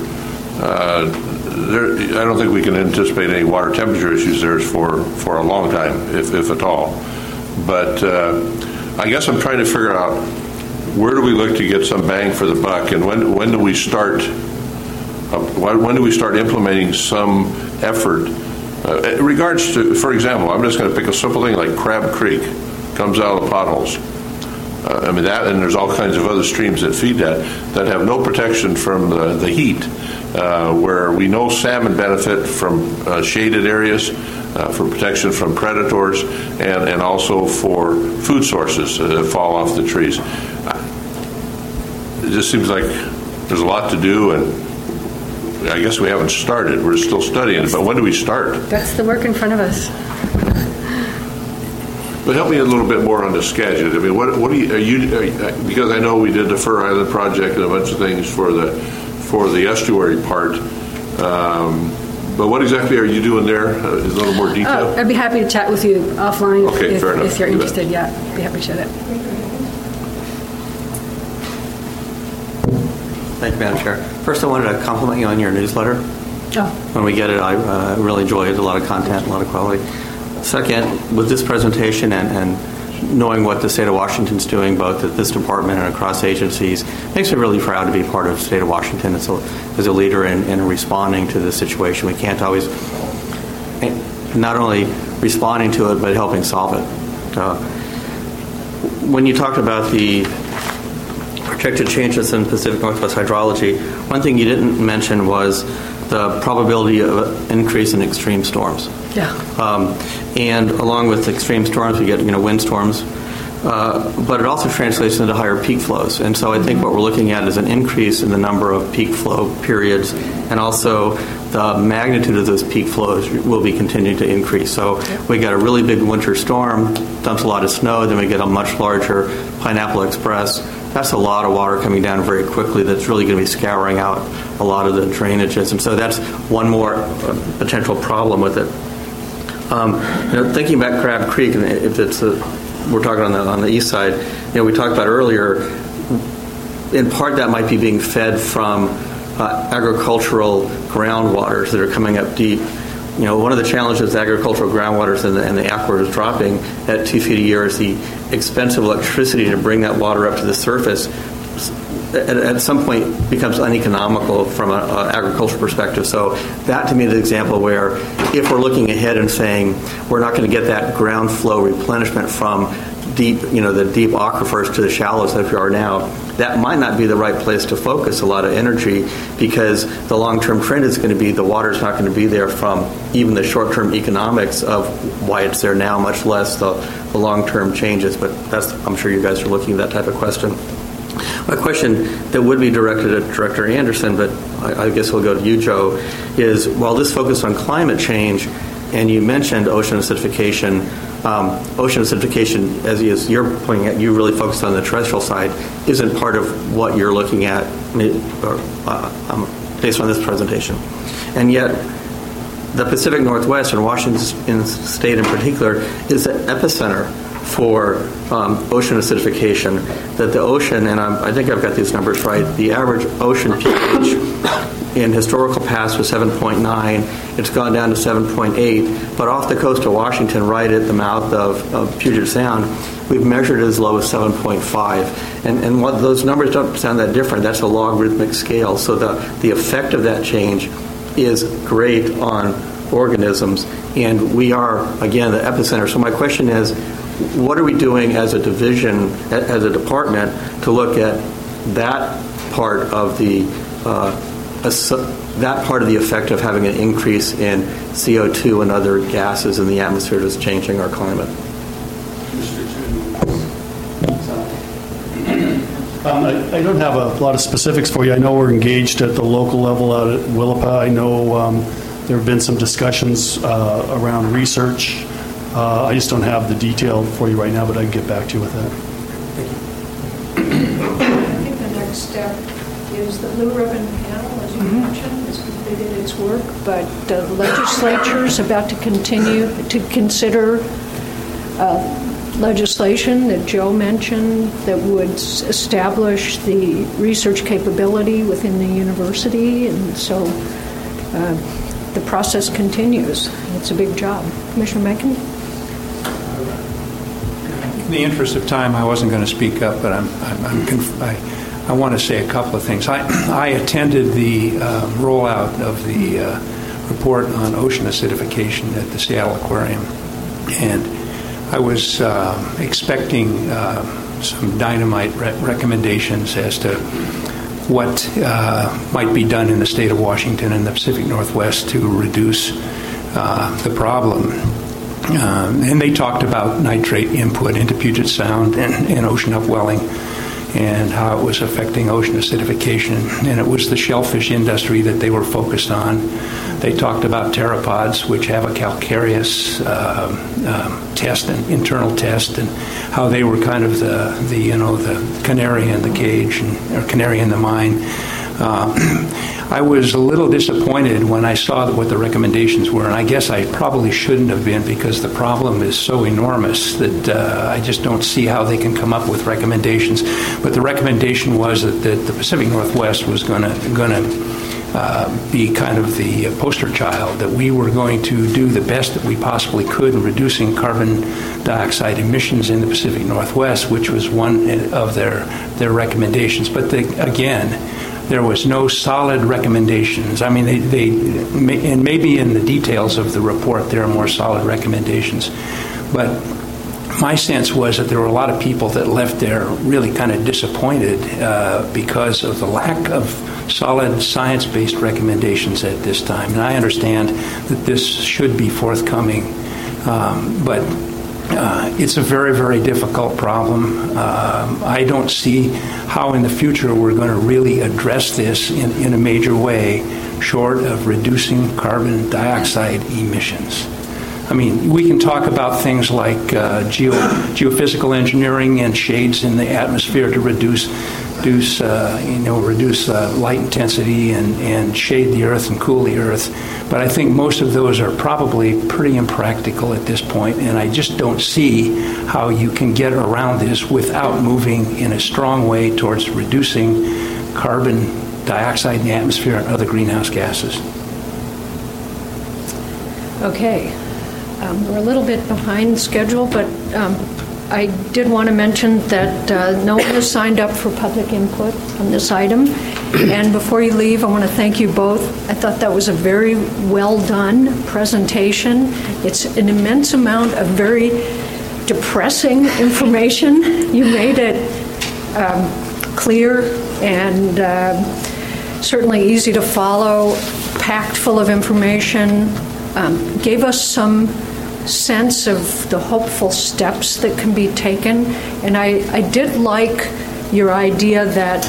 I don't think we can anticipate any water temperature issues there for a long time, if at all. But I guess I'm trying to figure out where do we look to get some bang for the buck, and when do we start? When do we start implementing some effort? In regards to, for example, I'm just going to pick a simple thing like Crab Creek comes out of the potholes. I mean that, and there's all kinds of other streams that feed that have no protection from the heat. Where we know salmon benefit from shaded areas, for protection from predators, and also for food sources that fall off the trees. It just seems like there's a lot to do, and I guess we haven't started. We're still studying it, but when do we start? That's the work in front of us. But help me a little bit more on the Skagit. I mean, what are you because I know we did the Fur Island project and a bunch of things for the estuary part. But what exactly are you doing there? A little more detail? I'd be happy to chat with you offline fair enough. if you're interested. Yeah, I'd be happy to share that. Thank you, Madam Chair. First, I wanted to compliment you on your newsletter. Oh. When we get it, I really enjoy it. A lot of content, a lot of quality. Second, with this presentation and knowing what the state of Washington's doing, both at this department and across agencies, makes me really proud to be part of the state of Washington as a leader in responding to this situation. We can't always, not only responding to it, but helping solve it. When you talked about the projected changes in Pacific Northwest hydrology, one thing you didn't mention was the probability of an increase in extreme storms. Yeah. And along with extreme storms, we get windstorms, but it also translates into higher peak flows. And so I think what we're looking at is an increase in the number of peak flow periods, and also the magnitude of those peak flows will be continuing to increase. So we got a really big winter storm, dumps a lot of snow, then we get a much larger Pineapple Express. That's a lot of water coming down very quickly that's really going to be scouring out a lot of the drainages. And so that's one more potential problem with it. Thinking about Crab Creek, and if it's we're talking on the east side, we talked about earlier, in part that might be being fed from agricultural groundwaters that are coming up deep. One of the challenges with agricultural groundwaters and the aquifers dropping at 2 feet a year is the expensive electricity to bring that water up to the surface. At some point becomes uneconomical from an agricultural perspective. So that to me is an example where if we're looking ahead and saying we're not going to get that ground flow replenishment from deep, the deep aquifers to the shallows like we are now, that might not be the right place to focus a lot of energy, because the long-term trend is going to be the water's not going to be there from even the short-term economics of why it's there now, much less the long-term changes. But I'm sure you guys are looking at that type of question. A question that would be directed at Director Anderson, but I guess we'll go to you, Joe, is while this focused on climate change, and you mentioned ocean acidification, as you're pointing out, you really focused on the terrestrial side, isn't part of what you're looking at based on this presentation. And yet, the Pacific Northwest and Washington State in particular is the epicenter for ocean acidification. That the ocean, and I think I've got these numbers right, the average ocean pH in historical past was 7.9. It's gone down to 7.8. But off the coast of Washington, right at the mouth of Puget Sound, we've measured it as low as 7.5. And what those numbers don't sound that different. That's a logarithmic scale. So the effect of that change is great on organisms. And we are, again, the epicenter. So my question is, what are we doing as a division, as a department, to look at that part of the effect of having an increase in CO2 and other gases in the atmosphere that's changing our climate? I don't have a lot of specifics for you. I know we're engaged at the local level out at Willapa. I know there have been some discussions around research. I just don't have the detail for you right now, but I can get back to you with that. I think the next step is the Blue Ribbon Panel, as you mentioned, has completed its work, but the legislature is about to continue to consider legislation that Joe mentioned that would establish the research capability within the university, and so the process continues. It's a big job. Commissioner Mencken? In the interest of time, I wasn't going to speak up, but I want to say a couple of things. I attended the rollout of the report on ocean acidification at the Seattle Aquarium, and I was expecting some dynamite recommendations as to what might be done in the state of Washington and the Pacific Northwest to reduce the problem. And they talked about nitrate input into Puget Sound and ocean upwelling and how it was affecting ocean acidification. And it was the shellfish industry that they were focused on. They talked about pteropods, which have a calcareous test, an internal test, and how they were kind of the canary in the cage or canary in the mine. I was a little disappointed when I saw what the recommendations were, and I guess I probably shouldn't have been because the problem is so enormous that I just don't see how they can come up with recommendations. But the recommendation was that the Pacific Northwest was going to be kind of the poster child, that we were going to do the best that we possibly could in reducing carbon dioxide emissions in the Pacific Northwest, which was one of their recommendations. But again, there was no solid recommendations. I mean, and maybe in the details of the report there are more solid recommendations. But my sense was that there were a lot of people that left there really kind of disappointed because of the lack of solid science-based recommendations at this time. And I understand that this should be forthcoming, but it's a very, very difficult problem. I don't see how in the future we're going to really address this in a major way, short of reducing carbon dioxide emissions. I mean, we can talk about things like geophysical engineering and shades in the atmosphere to reduce light intensity and shade the earth and cool the earth. But I think most of those are probably pretty impractical at this point, and I just don't see how you can get around this without moving in a strong way towards reducing carbon dioxide in the atmosphere and other greenhouse gases. Okay. We're a little bit behind schedule, but I did want to mention that no one has signed up for public input on this item. And before you leave, I want to thank you both. I thought that was a very well done presentation. It's an immense amount of very depressing information. You made it clear and certainly easy to follow, packed full of information, gave us some sense of the hopeful steps that can be taken. And I did like your idea that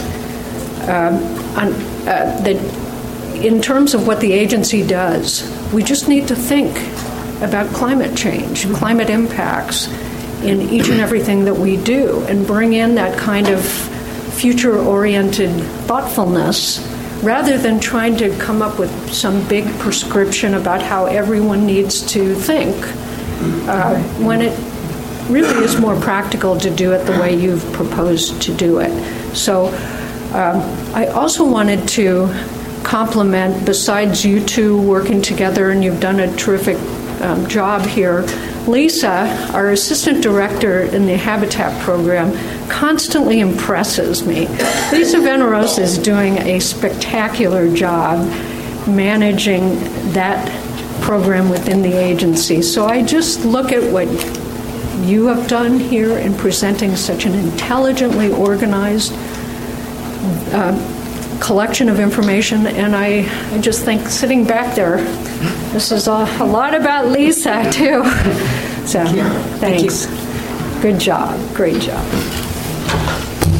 that in terms of what the agency does, we just need to think about climate change, climate impacts in each and everything that we do, and bring in that kind of future-oriented thoughtfulness rather than trying to come up with some big prescription about how everyone needs to think, when it really is more practical to do it the way you've proposed to do it. So I also wanted to compliment, besides you two working together, and you've done a terrific job here, Lisa, our assistant director in the Habitat program, constantly impresses me. Lisa Venerosa is doing a spectacular job managing that program within the agency. So I just look at what you have done here in presenting such an intelligently organized collection of information, and I just think sitting back there, this is a lot about Lisa too. So thanks. Good job. Great job.